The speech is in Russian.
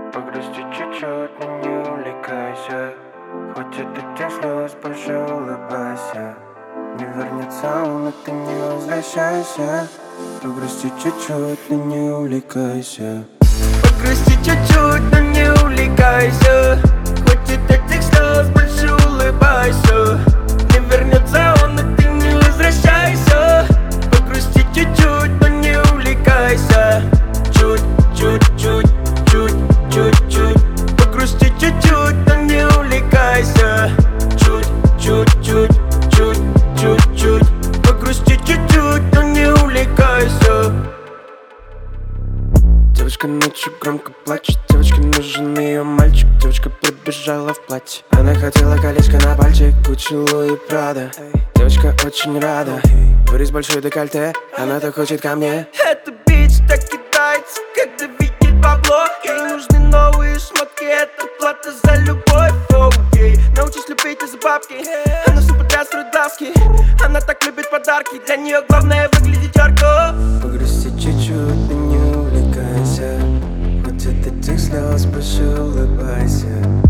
Погрусти чуть-чуть, но не увлекайся. Хоть от этих слез больше улыбайся. Не вернется он, и ты не возвращайся. Погрусти чуть-чуть, но не увлекайся. Погрусти чуть-чуть, но не увлекайся. Хоть от этих слез больше улыбайся. Не вернется он, и ты не возвращайся. Погрусти чуть-чуть, но не увлекайся. Чуть-чуть-чуть, чуть-чуть-чуть. Погрусти чуть-чуть, но не увлекайся. Чуть-чуть-чуть, чуть-чуть-чуть. Погрусти чуть-чуть, но не увлекайся. Девочка ночью громко плачет. Девочке нужен ее мальчик. Девочка прибежала в платье. Она хотела колечко на пальчик, Гуччи, Луи, Прада. Девочка очень рада. Вырез большой декольте, она так хочет ко мне. Эта бич так кидается, когда видит бабло. Ей нужны новые шмотки, это плата за любовь. Окей, научись любить из-за бабки. Она все подряд строит глазки. Она так любит подарки, для нее главное выглядеть ярко. Погрусти чуть-чуть, но не увлекайся. Хоть от этих слез больше улыбайся.